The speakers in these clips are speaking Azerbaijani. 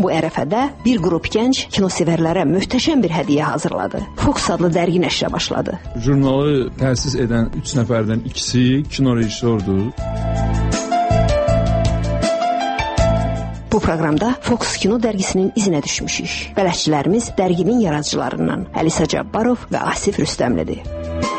bu ərəfədə bir qrup gənc kinosevərlərə möhtəşəm bir hədiyyə hazırladı. Fox adlı dərgi nəşrə başladı. Jurnalı təsis edən 3 nəfərdən ikisi kino rejissordur. Bu proqramda Fox Kino dərgisinin izinə düşmüşük. Bələdçilərimiz dərginin yaradıcılarından Əlisa Cabbarov və Asif Rüstəmlidir.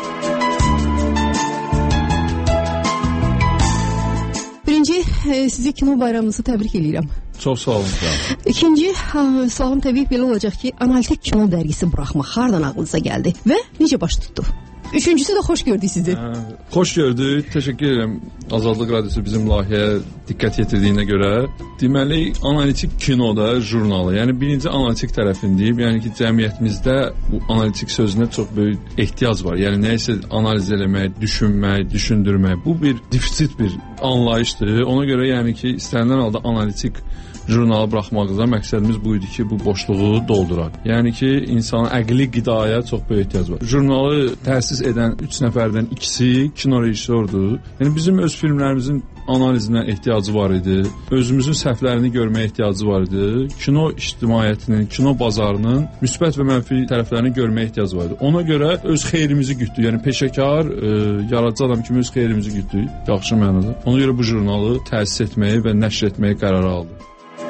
Birinci, sizi kino bayramınızı təbrik edirəm. Çox sağ olun. İkinci, sualım təbii belə olacaq ki, analitik kino dərgisi buraxmaq hardan ağlınıza gəldi və necə baş tutdu? Üçüncüsü də xoş gördük sizi. Xoş gördük. Təşəkkür edirəm Azadlıq Radiosu bizim layihəyə diqqət yetirdiyinə görə. Deməli, analitik kinoda jurnalı, yəni birinci analitik tərəfini deyib, yəni ki, cəmiyyətimizdə bu analitik sözünə çox böyük ehtiyac var. Yəni nəyisə analiz eləmək, düşünmək, düşündürmək, bu bir defisit bir anlayışdır. Ona görə yəni ki, istənilən halda analitik jurnalı buraxmaqda məqsədimiz bu idi ki, bu boşluğu dolduraq. Yəni ki, insanın əqli qidaya çox böyük ehtiyac var. Jurnalı təsis edən 3 nəfərdən ikisi kino rejissordur. Yəni bizim öz filmlərimizin analizinə ehtiyacı var idi. Özümüzün səhvlərini görməyə ehtiyacı var idi. Kino ictimaiyyətinin, kino bazarının müsbət və mənfi tərəflərini görməyə ehtiyacı var idi. Ona görə öz xeyrimizi gütdük. Yəni peşəkar, yaradıcı adam kimi öz xeyrimizi gütdük. Yaxşı mənada. Ona görə bu jurnalı təsis etməyi və nəşr etməyi qərara aldıq.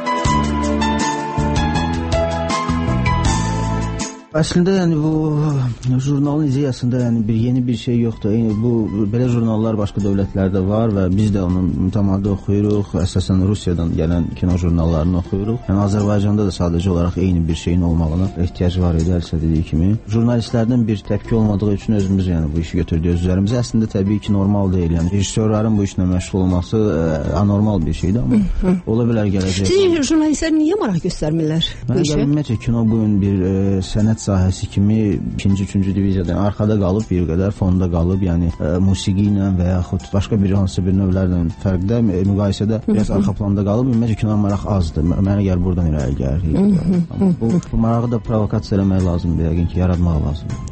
Əslində yəni bu jurnalın ideyasında yəni yeni bir şey yoxdur. Yəni bu belə jurnallar başqa dövlətlərdə var və biz də onun mütəmadi oxuyuruq. Əsasən Rusiyadan gələn kino jurnallarını oxuyuruq. Yəni Azərbaycanda da sadəcə olaraq eyni bir şeyin olmağına ehtiyac var idi, Əlsə dediyi kimi. Jurnalistlərdən bir təpki olmadığı üçün özümüz yəni bu işi götürdük öz üzərimizə. Əslində təbii ki, normal deyil. Yəni rejissorların bu işlə məşğul olması anormal bir şeydir, amma ola bilər gələcək. Siz jurnalistlər niyə maraq göstərmirlər bu işə? Ümumiyyətlə kino bu gün bir sənət sahəsi kimi ikinci, üçüncü diviziyadan arxada qalıb, bir qədər fonda qalıb, yəni musiqi ilə və yaxud başqa bir hansı bir növlərlə fərqdə, müqayisədə biraz arxa planda qalıb. Ümumiyyətlə kinoya maraq azdır. Mənə gəlir buradan irəli gəlir. Bu marağı da provokasiya eləmək lazımdır, yəqin ki, yaratmaq lazımdır.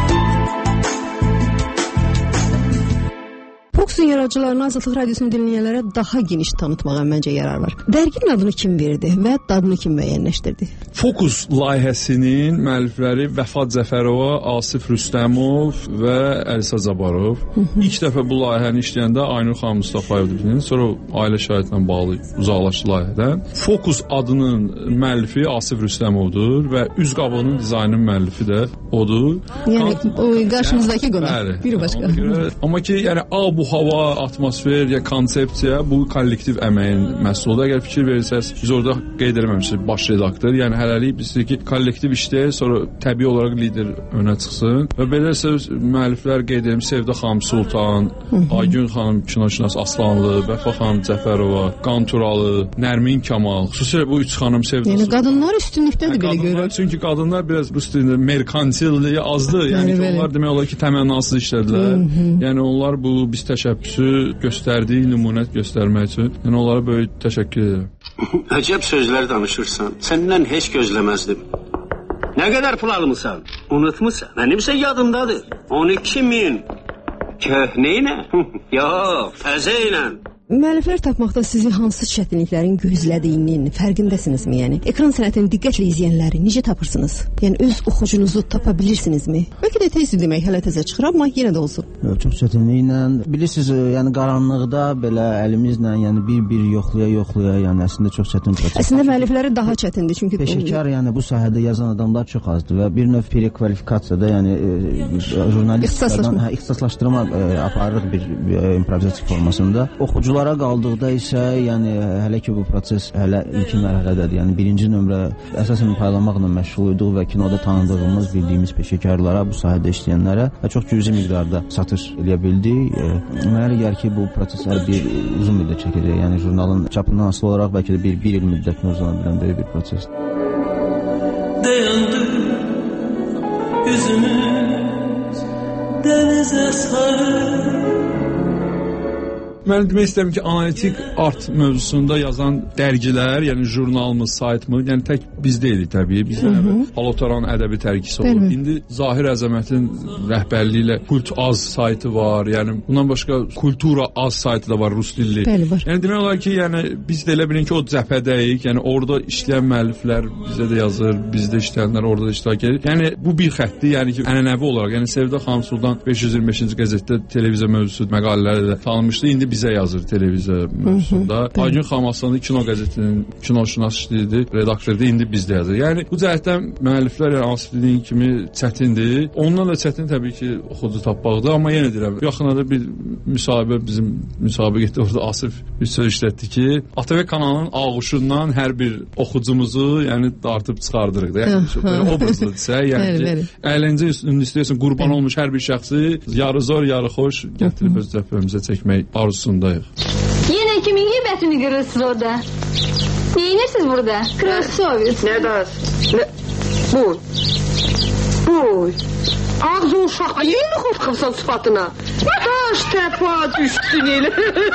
Fox'un yaradıcılarını Azadlıq Radiosunun dinləyənlərə daha geniş tanıtmağa məncə yarar var. Dərginin adını kim verdi və dadını kim müəyyənləşdirdi? Fokus layihəsinin müəllifləri Vəfa Cəfərova, Asif Rüstəmov və Əlisa Cabbarov. İlk dəfə bu layihəni işləyəndə Aynur xanım Mustafayevdir. Sonra ailə şəraitlə bağlı uzaqlaşdı layihədən. Fokus adının müəllifi Asif Rüstəmovdur və üz qabığının dizaynının müəllifi də odur. Yəni o qarşımızdakı qonaq. Biri başqa. Amma ki, yəni bu hava, atmosfer ya konsepsiya bu kollektiv əməyin məhsuludur. Əgər fikir verirsəz, biz orada qeyd eləməmişik baş redaktor. Yəni hələlik biz ki, kollektiv işləyək, sonra təbii olaraq lider önə çıxsın. Və beləsə müəlliflər qeyd edim Sevda xanım Sultan, Aygün xanım kinoşünas Aslanlı, Vəfa xanım Cəfərova, Qanturalı, Nərmin Kamal. Xüsusilə bu üç xanım Sevda. Yəni qadınlar üstünlükdədir belə görürük. Çünki qadınlar biraz bu üstündə merkantilliyi azdır. Yəni ki, onlar demək olar ki, təmənnasız işlədilər. Yəni onlar bu biz təşəbbüsü göstərdiyi nümunət göstərmək üçün. Yəni onlara böyük təşəkkür edirəm. Əcəb sözlər danışırsan. Səndən heç gözləməzdim. Nə qədər pul almısan? Unutmusan? Mənimsə yadımdadır. 12.000. Köhnə ilə? Yox, təzə ilə. Müəlliflər tapmaqda sizi hansı çətinliklərin gözlədiyinin fərqindəsinizmi? Yəni ekran sənətini diqqətlə izləyənləri necə tapırsınız? Yəni öz oxucunuzu tapa bilirsinizmi? Bəlkə də tez demək hələ təzə çıxır, amma yenə də olsun. Çox çətinliklə. Bilirsiniz, yəni qaranlıqda belə əlimizlə, yəni bir yoxlaya, yəni əslində çox çətin proses. Əslində müəllifləri daha çətindir, çünki peşəkar, yəni bu sahədə yazan adamlar çox azdır və bir növ prekvalifikasiyada, yəni jurnalistlərdən ixtisaslaşdırma aparırıq bir improvizasiya formasında. Oxucular qaldıqda isə, yəni hələ ki bu proses hələ ilkin mərhələdədir. Yəni birinci nömrə əsasən paylamaqla məşğul idik və kinoda tanıdığımız, bildiyimiz peşəkarlara, bu sahədə işləyənlərə çox cüzi miqdarda satış edə bildik. Mənə gəlir ki, bu proses bir uzun müddət çəkəcək. Yəni jurnalın çapından asılı olaraq bəlkə də bir il müddətini uzana bilən belə bir prosesdir. Dayandı yüzümüz denize sarı. Mən demək istəyirəm ki, analitik art mövzusunda yazan dərgilər, yəni jurnalımız, saytımız, yəni tək biz deyilik təbii. Biz Halotaran ədəbi tərkisi olur. İndi Zahir Əzəmətin rəhbərliyi ilə Kult Az saytı var. Yəni bundan başqa Kultura Az saytı da var, rus dilli. Yəni demək olar ki, yəni biz də elə bilin ki, o cəbhədəyik. Yəni orada işləyən müəlliflər bizə də yazır, bizdə işləyənlər orada da iştirak edir. Yəni bu bir xəttdir, yəni ki, ənənəvi olaraq, yəni Sevda xanım Sultan 525-ci qəzetdə televiziya mövzusu məqalələri də tanınmışdı. İndi bizə yazır televiziya mövzusunda. Aygün xanım Aslanlı Kino qəzetinin kinoşünas işləyirdi, redaktordur, indi bizdə yazır. Yəni bu cəhətdən müəlliflər yəni Asif dediyin kimi çətindir. Ondan da çətin təbii ki, oxucu tapmaqdır, amma yenə deyirəm, yaxınlarda bir müsahibə bizim müsabiqətdə orada Asif bir söz işlətdi ki, ATV kanalının ağuşundan hər bir oxucumuzu yəni dartıb çıxardırıq da. Yəni belə obrazlıdırsa, yəni ki, əyləncə üstünlüyü istəyirsən, qurban olmuş hər bir şəxsi yarı zor, yarı xoş gətirib öz cəbhəmizə çəkmək arzusundayıq. Yine kimin heybetini kırırsınız orada? Ne inirsiniz burada? Krasovец. Nerede? Bu. Ağzın uşaq, yeni xoşqırsan sıfatına. Taş təpa düşdün elə.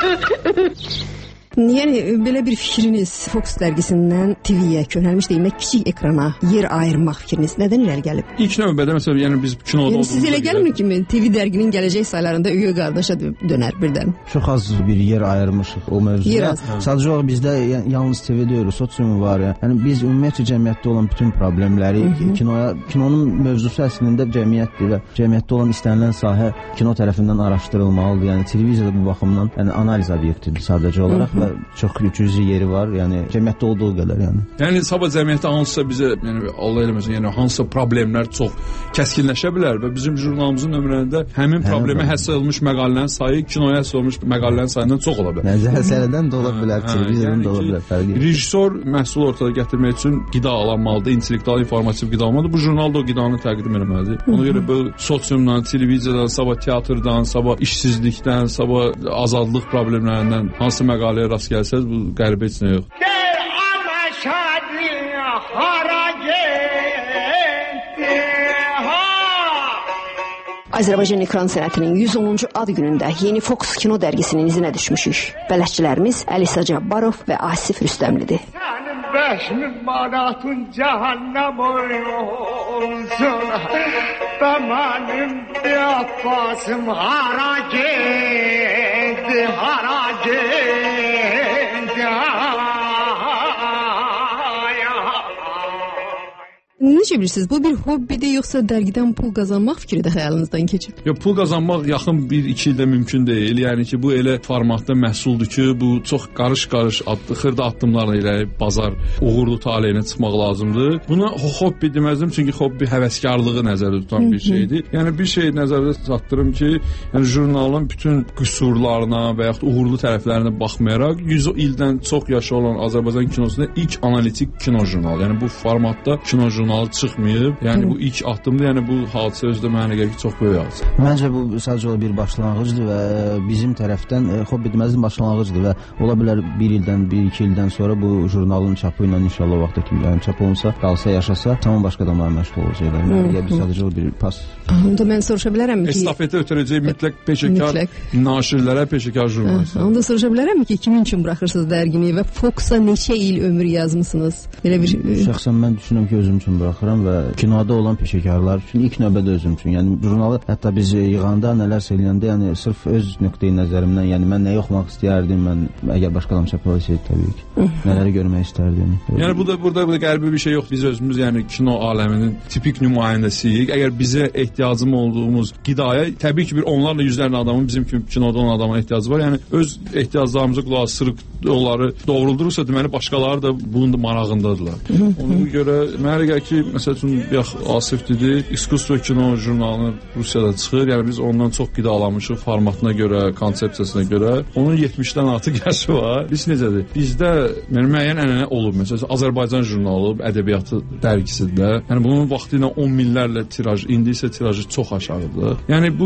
Yəni belə bir fikriniz Fox dərgisindən TV-yə yönəlmiş demək, kiçik ekrana yer ayırmaq fikriniz nədən irəli gəlib? İlk növbədə məsələn, yəni biz kinoda olduğumuz siz elə gəlmir ki, TV dərginin gələcək saylarında üyə qardaşa dönər birdən. Çox az bir yer ayırmışıq o mövzuya. Sadəcə olaraq bizdə yalnız TV deyil, sosiumu var. Yəni biz ümumiyyətlə cəmiyyətdə olan bütün problemləri kinonun mövzusu əslində cəmiyyətdir və cəmiyyətdə olan istənilən sahə kino tərəfindən araşdırılmalıdır. Yəni televiziyada bu baxımdan yəni analiz obyektidir sadəcə olaraq və çox cüzi yeri var. Yəni cəmiyyətdə olduğu qədər yəni. Yəni sabah cəmiyyətdə hansısa bizə yəni Allah eləməsin, yəni hansısa problemlər çox kəskinləşə bilər və bizim jurnalımızın nömrələrində həmin problemə həsr olunmuş məqalələrin sayı kinoya həsr olunmuş məqalələrin sayından çox ola bilər. Nəzərlərdən də ola bilər, televiziyadan da ola bilər. Rejissor məhsul ortada gətirmək üçün qida alınmalıdır, intellektual, informativ qida almalıdır. Bu jurnal da o qidanı təqdim etməlidir. Ona görə bu sosiumdan, televiziyadan, sabah teatrdan, sabah işsizlikdən, sabah azadlıq problemlərindən hansı məqaləyə rast gəlsəz, bu qəribə heç nə yox. Azərbaycan ekran sənətinin 110-cu ad günündə Yeni Fox kino dərgisinin izinə düşmüşük. Bələdçilərimiz Əlisa Cabbarov və Asif Rüstəmlidir. Sənin 5000 manatın cəhənnəm olsun. Və mənim bir abbasım hara getdi, hara getdi. Necə bilirsiniz, bu bir hobbidir, yoxsa dərgidən pul qazanmaq fikri də xəyalınızdan keçib? Yox, pul qazanmaq yaxın 1-2 ildə mümkün deyil. Yəni ki, bu elə formatda məhsuldur ki, bu çox qarış-qarış, xırda addımlarla irəli bazar uğurlu taleyinə çıxmaq lazımdır. Buna hobbi deməzdim, çünki hobbi həvəskarlığı nəzərdə tutan bir şeydir. Yəni bir şey nəzərdə tutdurum ki, yəni jurnalın bütün qüsurlarına və yaxud uğurlu tərəflərinə baxmayaraq 100 ildən çox yaşı olan Azərbaycan kinosunda ilk analitik kino jurnalı. Yəni bu formatda kino jurnalı çıxmayıb. Yəni bu ilk addımdır. Yəni bu hadisə özdə mənə gəlir ki, çox böyük hadisə. Məncə bu sadəcə olaraq bir başlanğıcdır və bizim tərəfdən hobbi deməzdim başlanğıcdır və ola bilər 1 ildən, 1-2 ildən sonra bu jurnalın çapı ilə inşallah vaxtda ki, yəni çap olunsa, qalsa, yaşasa, tamam başqa adamlar məşğul olacaqlar. Yəni bir sadəcə bir pas. Onda mən soruşa bilərəmmi ki, estafetə ötürəcək mütləq peşəkar naşirlərə, peşəkar jurnalistlərə. Onda soruşa bilərəmmi ki, kimin üçün buraxırsınız dərgini və Fox-a neçə il ömür yazmısınız? Belə bir şəxsən mən düşünürəm ki, özüm üçün buraxıram və kinoda olan peşəkarlar üçün ilk növbədə özüm üçün. Yəni jurnalı hətta biz yığanda, nələrsə eləyəndə, yəni sırf öz nöqteyi nəzərimdən, yəni mən nəyi oxumaq istəyərdim, mən əgər başqa adam çaplasaydı təbii ki, nələri görmək istərdim. Yəni burada qəribə bir şey yox. Biz özümüz yəni kino aləminin tipik nümayəndəsiyik. Əgər bizə ehtiyacım olduğumuz qidaya, təbii ki, bir onlarla yüzlərlə adamın bizim kimi kinoda olan adama ehtiyacı var. Yəni öz ehtiyaclarımıza qulaq asırıq, onları doğruldurursa, deməli başqaları da bunun da marağındadılar. Ona görə mənə gəlir ki, məsəl üçün Asif dedi, İskustvo kino jurnalının Rusiyada çıxır. Yəni biz ondan çox qidalanmışıq formatına görə, konsepsiyasına görə. Onun 70-dən artıq yaşı var. Biz necədir? Bizdə müəyyən ənənə olub. Məsələn, Azərbaycan jurnalı, ədəbiyyatı dərgisində. Yəni bunun vaxtı ilə 10 minlərlə tiraj, indi isə tirajı çox aşağıdır. Yəni bu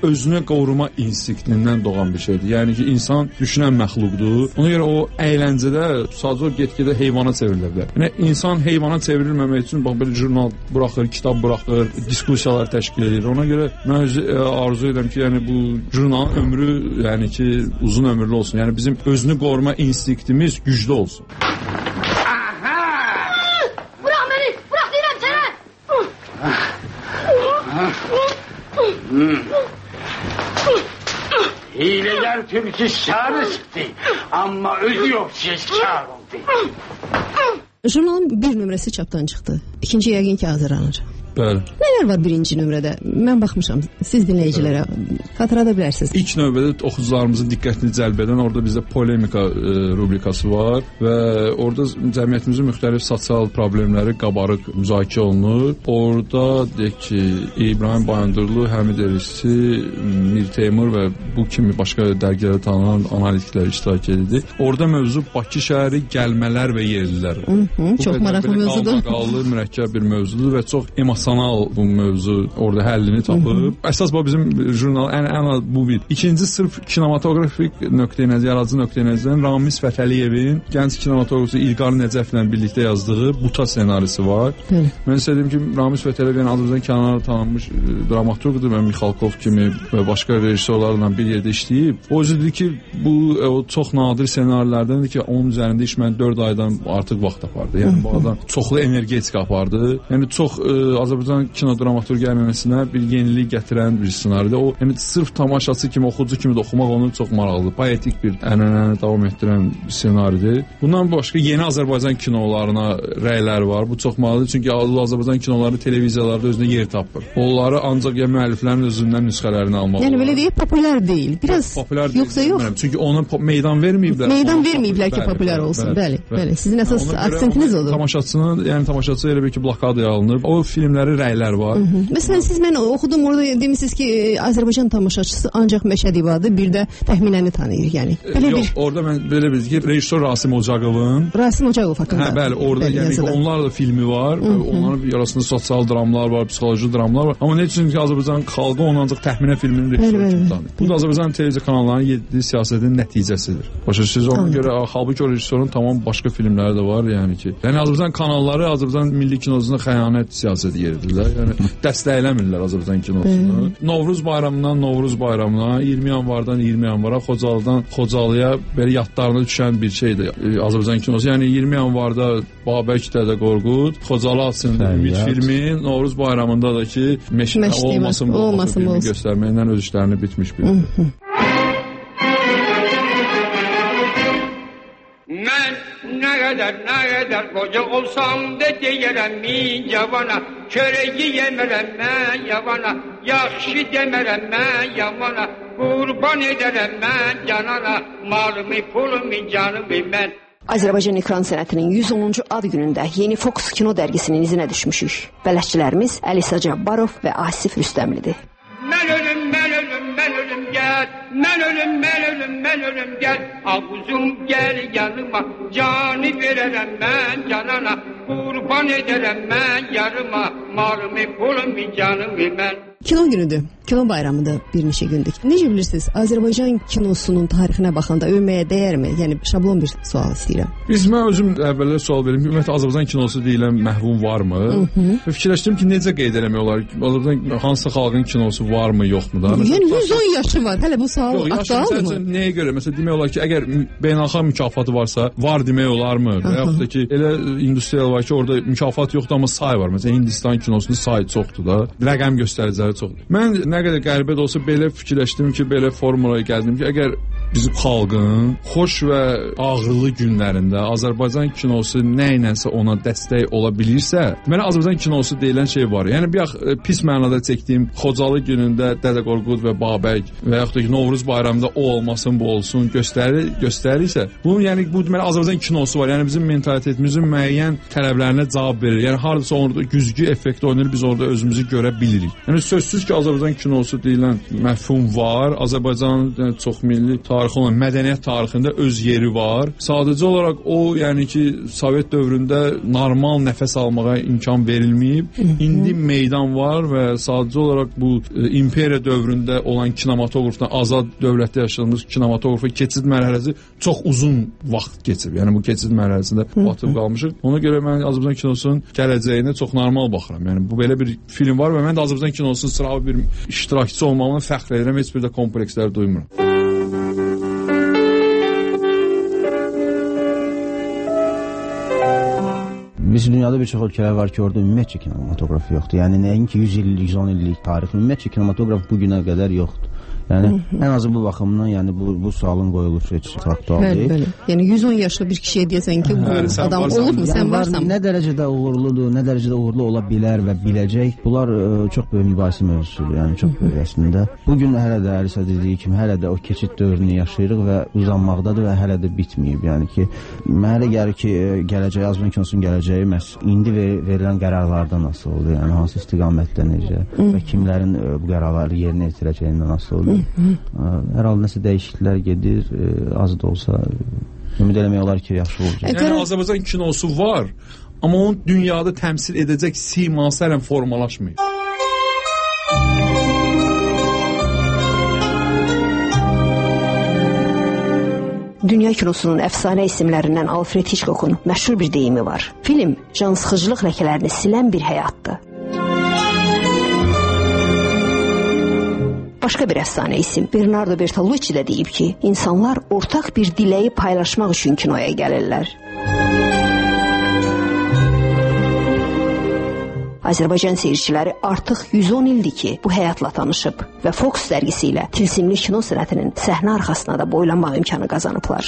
özünü qoruma instinktindən doğan bir şeydir. Yəni ki, insan düşünən məxluqdur. Ona görə o əyləncədə sadəcə get-gedə heyvana çevrilə bilər. Yəni insan heyvana çevrilməmək üçün bax belə jurnal buraxır, kitab buraxır, diskussiyalar təşkil edir. Ona görə mən arzu edirəm ki, yəni bu jurnalın ömrü, yəni ki, uzun ömürlü olsun. Yəni bizim özünü qoruma instinktimiz güclü olsun. Bırak beni, bırak deyirəm sənə. Hileler tümsü şarı sıktı ama özü yok şar oldu. Jurnalın bir nömrəsi çapdan çıxdı. İkinci yəqin ki hazırlanır. Bəli. Nələr var birinci nömrədə? Mən baxmışam. Siz dinləyicilərə xatırlada bilərsiniz. İlk növbədə oxucularımızın diqqətini cəlb edən orada bizdə polemika rubrikası var və orada cəmiyyətimizin müxtəlif sosial problemləri qabarıq müzakirə olunur. Orada deyək ki, İbrahim Bayandurlu, Həmid Erişçi, Mir Teymur və bu kimi başqa dərgilərdə tanınan analitiklər iştirak edirdi. Orada mövzu Bakı şəhəri gəlmələr və yerlilər. Çox maraqlı mövzudur. Qalmaqallı, mürəkkəb bir mövzudur və çox emosional bu mövzu orada həllini tapıb. Əsas bu bizim jurnal ən az bu bir. İkinci sırf kinematografik nöqteyi-nəzər, yaradıcı nöqteyi-nəzərdən Ramiz Fətəliyevin gənc kinematografçı İlqar Nəcəflə birlikdə yazdığı Buta ssenarisi var. Mən istədim ki, Ramiz Fətəliyev yəni Azərbaycan kənarında tanınmış dramaturqdur və Mixalkov kimi və başqa rejissorlarla bir yerdə işləyib. O yüzden ki, bu o çox nadir ssenarilərdəndir ki, onun üzərində iş mən 4 aydan artıq vaxt apardı. Yəni bu adam çoxlu energetik apardı. Yəni çox Azərbaycan kinodramaturgiya ənənəsinə bir yenilik gətirən bir ssenaridir. O, yəni sırf tamaşaçı kimi, oxucu kimi də oxumaq onu çox maraqlıdır. Poetik bir ənənəni davam etdirən bir ssenaridir. Bundan başqa yeni Azərbaycan kinolarına rəylər var. Bu çox maraqlıdır. Çünki Azərbaycan kinoları televiziyalarda özünə yer tapır. Onları ancaq ya müəlliflərin özündən nüsxələrini almaq olur. Yəni belə deyək, populyar deyil. Biraz populyar yoxsa deyil, yox. Çünki ona meydan verməyiblər. Meydan verməyiblər ki, populyar olsun. Bəli. Sizin əsas aksentiniz odur. Tamaşaçının, yəni tamaşaçı elə bir ki, blokadaya alınıb. O filmləri rəylər var. Məsələn, siz mən oxudum orada demisiniz ki, Azərbaycan tamaşaçısı ancaq Məşəd İbadı, bir də Təxminəni tanıyır. Yəni belə yox, orada mən belə bildim ki, rejissor Rasim Ocaqovun. Rasim Ocaqov haqqında. Hə, bəli, orada yəni ki, onlar da filmi var. Onların arasında sosial dramlar var, psixoloji dramlar var. Amma nə üçün ki, Azərbaycan xalqı onu ancaq Təxminə filminin rejissoru kimi tanıyır. Bu da Azərbaycan televiziya kanallarının yediyi siyasətin nəticəsidir. Başa siz ona görə halbuki o rejissorun tamam başqa filmləri də var, yəni ki. Yəni Azərbaycan kanalları Azərbaycan milli kinosunda xəyanət siyasəti yeridirlər. Yəni dəstəkləmirlər Azərbaycan kinosunu. Novruz bayramından Novruz bayramına, 20 yanvardan 20 yanvara, Xocalıdan Xocalıya belə yadlarına düşən bir şeydir Azərbaycan kinosu. Yəni 20 yanvarda Babək Dədə Qorqud, Xocalı açın ümid filmi, Novruz bayramında da ki meşə olmasın bu filmi göstərməklə öz işlərini bitmiş bir. Ne kadar koca olsam da deyərəm min yavana, çörəyi yemərəm mən yavana, yaxşı demərəm mən yavana, qurban edərəm mən canana, malımı, pulumu, canımı mən. Azərbaycan ekran sənətinin 110-cu ad günündə Yeni Fox kino dərgisinin izinə düşmüşük. Bələdçilərimiz Əlisə Cabbarov və Asif Rüstəmlidir. Mən ölüm gel, mən ölüm gel, Ağuzum gel yanıma, canı verərəm mən canana, qurban edərəm mən yarıma, malımı, pulumu, canımı mən. Kino günüdür, kino bayramıdır bir neçə gündür. Necə bilirsiniz, Azərbaycan kinosunun tarixinə baxanda övməyə dəyərmi? Yəni şablon bir sual istəyirəm. Mən özüm əvvəllər sual verim. Ümumiyyətlə Azərbaycan kinosu deyilən məhvum varmı? Fikirləşdim ki, necə qeyd eləmək olar? Azərbaycan hansı xalqın kinosu varmı, yoxmu da? Yəni 110 yaşı var. Hələ bu sual aktualdır mı? Nəyə görə? Məsələn, demək olar ki, əgər beynəlxalq mükafatı varsa, var demək olarmı? Və yaxud da ki, elə industriyal var ki, orada mükafat yoxdur, amma say var. Məsələn, Hindistan kinosunun sayı çoxdur da. Rəqəm göstəriciləri çoxdur. Mən nə qədər qəribə də olsa belə fikirləşdim ki, belə formulaya gəldim ki, əgər bizim xalqın xoş və ağrılı günlərində Azərbaycan kinosu nə ilənsə ona dəstək ola bilirsə, mənə Azərbaycan kinosu deyilən şey var. Yəni bir pis mənada çəkdiyim Xocalı günündə Dədə Qorqud və Babək və yaxud da ki, Novruz bayramında o olmasın, bu olsun göstərirsə, bu yəni bu deməli Azərbaycan kinosu var. Yəni bizim mentalitetimizin müəyyən tələblərinə cavab verir. Yəni hardasa orada güzgü effekti oynayır, biz orada özümüzü görə bilirik. Yəni sözsüz ki, Azərbaycan kinosu deyilən məfhum var. Azərbaycanın çox milli tarix tarixi olan mədəniyyət tarixində öz yeri var. Sadəcə olaraq o, yəni ki, Sovet dövründə normal nəfəs almağa imkan verilməyib. İndi meydan var və sadəcə olaraq bu imperiya dövründə olan kinematografdan azad dövlətdə yaşadığımız kinematografa keçid mərhələsi çox uzun vaxt keçib. Yəni bu keçid mərhələsində batıb qalmışıq. Ona görə mən Azərbaycan kinosunun gələcəyinə çox normal baxıram. Yəni bu belə bir film var və mən də Azərbaycan kinosunun sıravi bir iştirakçısı olmağına fəxr edirəm. Heç bir də komplekslər duymuram. Biz dünyada bir çox ölkələr var ki, orada ümumiyyətcə kinematoqraf yoxdur. Yəni nəinki 100 illik, 110 illik tarix, ümumiyyətcə kinematoqraf bu günə qədər yoxdur. Yəni ən azı bu baxımdan, yəni bu sualın qoyuluşu heç aktual deyil. Bəli. Yəni 110 yaşlı bir kişiyə deyəsən ki, bu adam olubmu, sən varsan? Nə dərəcədə uğurludur, nə dərəcədə uğurlu ola bilər və biləcək. Bunlar çox böyük mübahisə mövzusudur. Yəni çox böyük əslində. Bu gün hələ də Əlisa dediyi kimi hələ də o keçid dövrünü yaşayırıq və uzanmaqdadır və hələ də bitməyib. Yəni ki, mənə elə gəlir ki, gələcəyi, Azərbaycan kinosunun gələcəyi məhz indi verilən qərarlardan asılı olur. Yəni hansı istiqamətdə necə və kimlərin bu qərarları yerinə yetirəcəyindən asılı olur. Hər halda nəsə dəyişikliklər gedir, az da olsa ümid eləmək olar ki, yaxşı olacaq. Yəni Azərbaycan kinosu var, amma onun dünyada təmsil edəcək siması hələ formalaşmır. Dünya kinosunun əfsanə isimlərindən Alfred Hitchcock'un məşhur bir deyimi var. Film cansıxıcılıq ləkələrini silən bir həyatdır. Başqa bir əfsanə isim Bernardo Bertolucci də deyib ki, insanlar ortaq bir diləyi paylaşmaq üçün kinoya gəlirlər. Azərbaycan seyirciləri artıq 110 ildir ki, bu həyatla tanışıb və Fox dərgisi ilə tilsimli kino sənətinin səhnə arxasına da boylanmaq imkanı qazanıblar.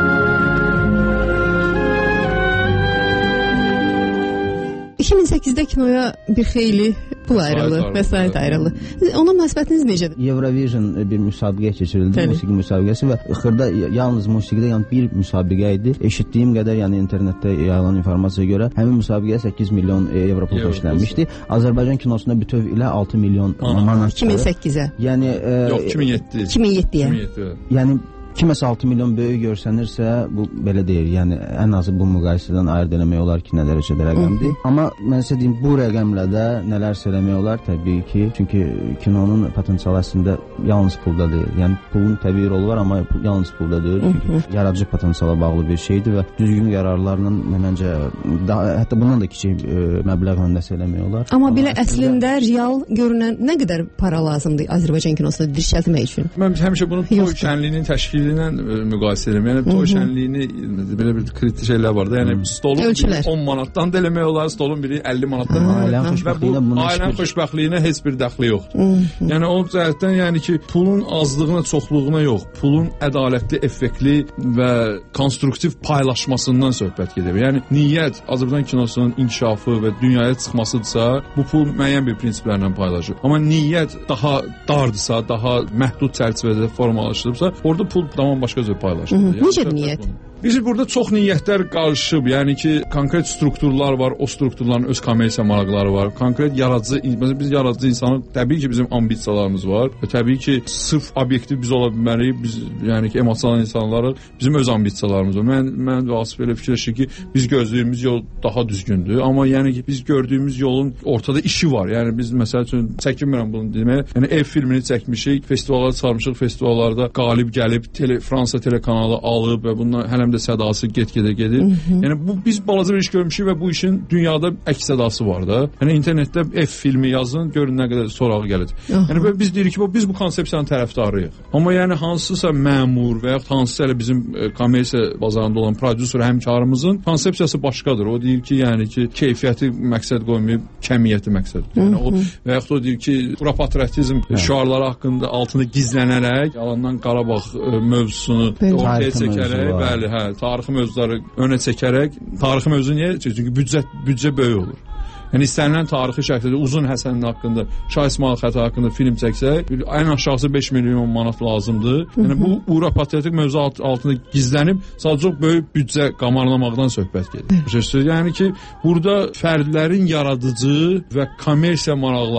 2008-də kinoya bir xeyli pul ayrıldı, vəsait ayrıldı. Ona münasibətiniz necədir? Eurovision bir müsabiqə keçirildi, musiqi müsabiqəsi və xırda yalnız musiqidə bir müsabiqə idi. Eşitdiyim qədər, yəni internetdə yayılan informasiyaya görə həmin müsabiqəyə 8 milyon evro pul xərclənmişdi. Azərbaycan kinosunda bütöv ilə 6 milyon manat. 2008-ə. Yəni yox, 2007. 2007-yə. Yəni kiməsə 6 milyon böyük görsənirsə, bu belə deyil. Yəni ən azı bu müqayisədən ayırd eləmək olar ki, nə dərəcədə rəqəmdir. Amma mən sizə deyim, bu rəqəmlə də nələrsə eləmək olar təbii ki. Çünki kinonun potensialı əslində yalnız pulda deyil. Yəni pulun təbii rolu var, amma yalnız pulda deyil. Çünki yaradıcı potensiala bağlı bir şeydir və düzgün qərarlarla məncə hətta bundan da kiçik məbləğlə nəsə eləmək olar. Amma belə əslində real görünən nə qədər para lazımdır Azərbaycan kinosunda dirçəltmək üçün? Mən həmişə bunu toy şənliyinin təşkili ilə müqayisə edirəm. Yəni toy şənliyini belə bir kritik şeylər var da. Yəni stolun 10 manatdan da eləmək olar, stolun biri 50 manatdan. Və bu ailənin xoşbəxtliyinə heç bir dəxli yoxdur. Yəni o cəhətdən yəni ki, pulun azlığına, çoxluğuna yox, pulun ədalətli, effektli və konstruktiv paylaşmasından söhbət gedir. Yəni niyyət Azərbaycan kinosunun inkişafı və dünyaya çıxmasıdırsa, bu pul müəyyən bir prinsiplərlə paylaşır. Amma niyyət daha dardırsa, daha məhdud çərçivədə formalaşdırıbsa, orada pul tamam başqa cür paylaşılır. Necə niyyət? Bizim burada çox niyyətlər qarışıb. Yəni ki, konkret strukturlar var, o strukturların öz kommersiya maraqları var. Konkret yaradıcı, biz yaradıcı insanı, təbii ki, bizim ambisiyalarımız var və təbii ki, sırf obyektiv biz ola bilməliyik. Biz, yəni ki, emosional insanlarıq, bizim öz ambisiyalarımız var. Mən və Asif elə fikirləşir ki, biz gözlədiyimiz yol daha düzgündür. Amma yəni ki, biz gördüyümüz yolun ortada işi var. Yəni biz məsəl üçün çəkinmirəm bunu deməyə. Yəni ev filmini çəkmişik, festivallara çıxarmışıq, festivallarda qalib gəlib, Fransa telekanalı alıb və bundan hələ də sədası get-gedə gedir. Yəni bu biz balaca bir iş görmüşük və bu işin dünyada əks sədası var da. Yəni internetdə F filmi yazın, görün nə qədər sorağı gəlir. Yəni biz deyirik ki, biz bu konsepsiyanın tərəfdarıyıq. Amma yəni hansısa məmur və ya hansısa elə bizim kommersiya bazarında olan prodüser həmkarımızın konsepsiyası başqadır. O deyir ki, yəni ki, keyfiyyəti məqsəd qoymayıb, kəmiyyəti məqsəd. Yəni o və yaxud o deyir ki, patriotizm şüarları haqqında altında gizlənərək yalandan Qarabağ mövzusunu ortaya çəkərək, bəli, tarixi mövzuları önə çəkərək, tarixi mövzu niyə? Çünki büdcə böyük olur. Yəni istənilən tarixi şəkildə uzun Həsənin haqqında, Şah İsmayıl xəta haqqında film çəksək, ən aşağısı 5 milyon manat lazımdır. Yəni bu ura patriotik mövzu altında gizlənib sadəcə böyük büdcə qamarlamaqdan söhbət gedir. Yəni ki, burada fərdlərin yaradıcı və kommersiya maraqları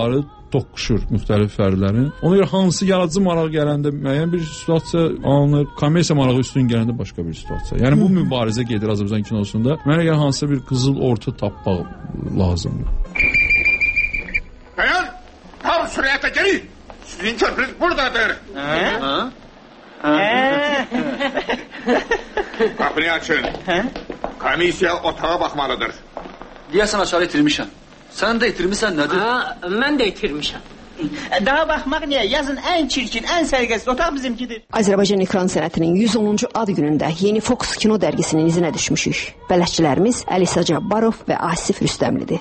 toqquşur müxtəlif fərdlərin. Ona görə hansı yaradıcı maraq gələndə müəyyən bir situasiya alınır, kommersiya marağı üstün gələndə başqa bir situasiya. Yəni bu mübarizə gedir Azərbaycan kinosunda. Mənə görə hansısa bir qızıl orta tapmaq lazımdır. Bayan, tam sürəyətə gəlin. Sizin körpünüz buradadır. Qapını açın. Komissiya otağa baxmalıdır. Deyəsən açarı itirmişəm. Sən də itirmişsən nədir? Mən də itirmişəm. Daha baxmaq niyə? Yazın ən çirkin, ən sərgəsiz otaq bizimkidir. Azərbaycan ekran sənətinin 110-cu ad günündə Yeni Fox Kino dərgisinin izinə düşmüşük. Bələdçilərimiz Əlisa Cabbarov və Asif Rüstəmlidir.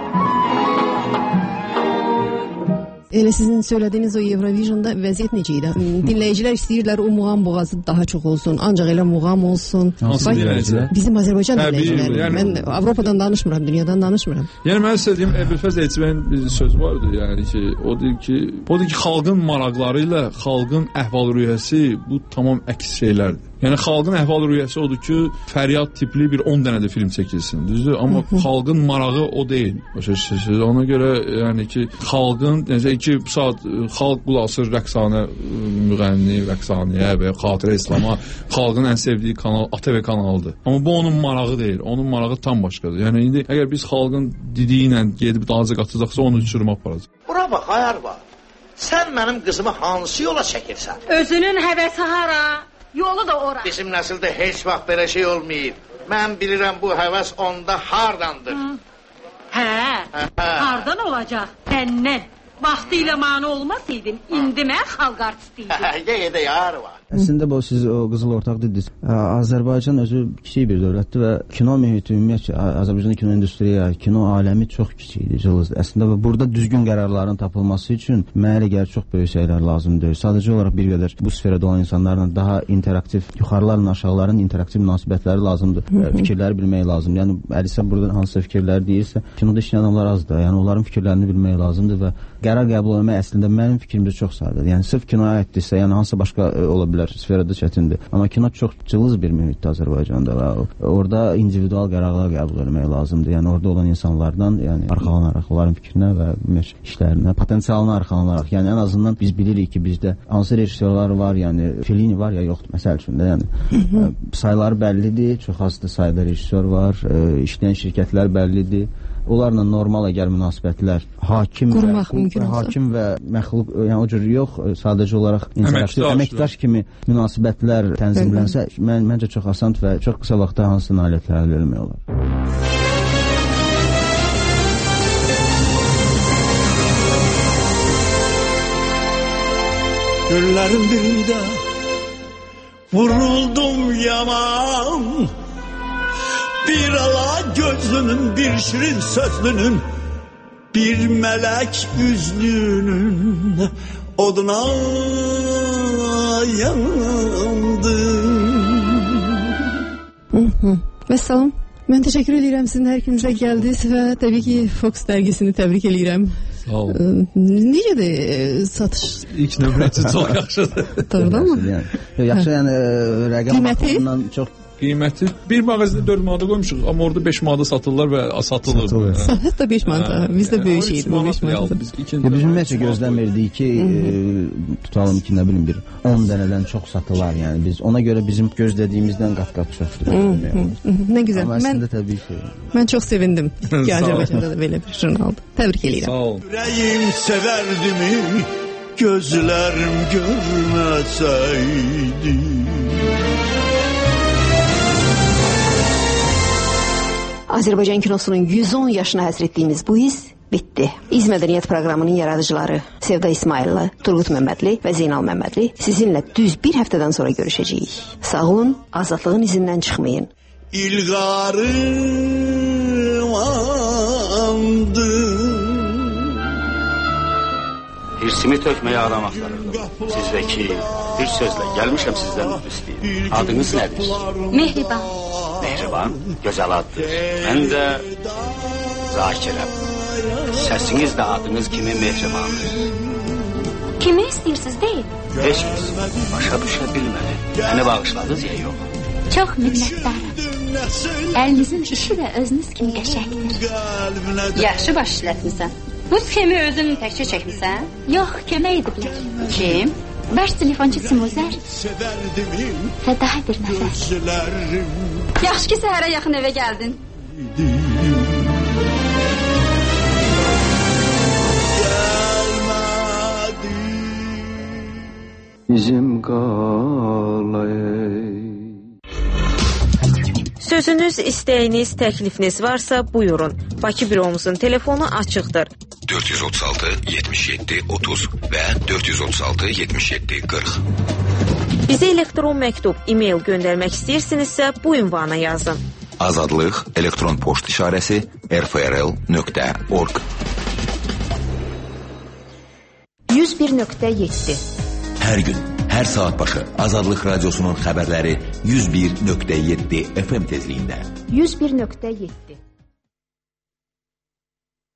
Elə sizin söylədiyiniz o Eurovision'da vəziyyət necə idi? Dinləyicilər istəyirlər o muğam boğazı daha çox olsun, ancaq elə muğam olsun. Hansı dinləyicilər? Bizim Azərbaycan dinləyiciləri. Yəni, mən Avropadan danışmıram, dünyadan danışmıram. Yəni mən sizə deyim, Əbülfəz Əcəbənin bir söz vardı, yəni ki, o deyir ki, xalqın maraqları ilə xalqın əhval-ruhiyyəsi bu tamam əks şeylərdir. Yəni xalqın əhval-ruhiyyəsi odur ki, Fəryad tipli bir 10 dənə də film çəkilsin, düzdür? Amma xalqın marağı o deyil. Başa düşürsünüz? Ona görə yəni ki, xalqın necə 2 saat xalq qulaqasır rəqsanə müğənni, rəqsaniyə və xatirə İslama, xalqın ən sevdiyi kanal ATV kanalıdır. Amma bu onun marağı deyil. Onun marağı tam başqadır. Yəni indi əgər biz xalqın dediyi ilə gedib dağıca qatacaqsa onu uçuruma aparacaq. Bura bax, ayar var. Sən mənim qızımı hansı yola çəkirsən? Özünün həvəsi hara? Yolu da ora. Bizim nəsildə heç vaxt belə şey olmayıb. Mən bilirəm bu həvəs onda hardandır. Hardan olacaq? Səndən. Vaxtı ilə mane olmasaydın, indi mən xalq artistiydim. Yedə yar var. Əslində bu siz o qızıl ortaq dediniz. Azərbaycan özü kiçik bir dövlətdir və kino mühiti ümumiyyətlə Azərbaycan kino industriya, kino aləmi çox kiçikdir, cılızdır. Əslində burada düzgün qərarların tapılması üçün mənə elə gəlir çox böyük şeylər lazımdır. Sadəcə olaraq bir qədər bu sferdə olan insanlarla daha interaktiv, yuxarılarla aşağıların interaktiv münasibətləri lazımdır. Fikirləri bilmək lazımdır. Yəni Əlisə burada hansısa fikirləri deyirsə, kinoda işləyən adamlar azdır. Yəni onların fikirlərini bilmək lazımdır və qərar qəbul etmək əslində mənim fikrimdə çox sadədir. Yəni sırf kinoya aiddirsə, yəni hansısa başqa ola bilər, sferada çətindir. Amma kino çox cılız bir mühitdir Azərbaycanda və orada individual qərarlar qəbul etmək lazımdır. Yəni orada olan insanlardan, yəni arxalanaraq, onların fikrinə və işlərinə, potensialına arxalanaraq, yəni ən azından biz bilirik ki, bizdə hansı rejissorlar var, yəni Fellini var ya yoxdur, məsəl üçün də, yəni sayıları bəllidir, çox azdır sayda rejissor var, işləyən şirkətlər bəllidir. Onlarla normal əgər münasibətlər hakim və məxluq, yəni o cür yox, sadəcə olaraq əməkdaş kimi münasibətlər tənzimlənsə, məncə çox asan və çox qısa vaxtda hansı nailiyyətlər əldə etmək olar. Günlərin birində vuruldum yaman, bir ala gözlünün, bir şirin sözlünün, bir melek yüzlünün oduna yandım. Vəssalam. Mən təşəkkür edirəm sizin hər ikinizə gəldiniz və təbii ki Fox dərgisini təbrik edirəm. Sağ olun. Necədir satış? İlk nömrəsi çox yaxşıdır. Doğrudan mı? Yaxşı, yəni rəqəm baxımından çox qiyməti bir mağazada 4 manata qoymuşuq, amma orada 5 manata satırlar və satılır. Hətta 5 manata. Bizdə böyük şeydir bu 5 manata. Biz ümumiyyətlə gözləmirdik ki, tutalım ki, nə bilim bir 10 dənədən çox satılar, yəni biz ona görə bizim gözlədiyimizdən qat-qat çoxdur. Nə gözəl. Amma əslində təbii ki. Mən çox sevindim ki, Azərbaycanda da belə bir jurnaldır. Təbrik edirəm. Sağ olun. Ürəyim sevərdimi, gözlərim görməsəydi. Azərbaycan kinosunun 110 yaşına həsr etdiyimiz bu iz bitdi. İz Mədəniyyət proqramının yaradıcıları Sevda İsmayıllı, Turqut Məmmədli və Zeynal Məmmədli sizinlə düz bir həftədən sonra görüşəcəyik. Sağ olun, azadlığın izindən çıxmayın. İlqarım andı. Hirsimi tökməyə adam axtarırdım. Sizdəki bir sözlə gəlmişəm sizdən üzr istəyim. Adınız nədir? Mehriban. Mehriban, gözəl addır. Mən də Zakirəm. Səsiniz də adınız kimi mehribandır. Kimi istəyirsiniz deyil? Heç kəs başa düşə bilmədi. Məni bağışladınız ya yox? Çox minnətdarım. Əlinizin işi də özünüz kimi qəşəngdir. Yaxşı baş işlətmisən. Bu sxemi özün təkcə çəkmisən? Yox, kömək ediblər. Kim? Baş telefonçu Simuzər və daha bir nəfər. Yaxşı ki, səhərə yaxın evə gəldin. Bizim qalay. Sözünüz, istəyiniz, təklifiniz varsa buyurun. Bakı büromuzun telefonu açıqdır. 436 77 30 və 436 77 40. Bizə elektron məktub, e-mail göndərmək istəyirsinizsə bu ünvana yazın. Azadlıq elektron poçt işarəsi rfrl.org 101.7 Hər gün, hər saat başı Azadlıq Radyosu'nun xəbərləri 101.7 FM tezliyində. 101.7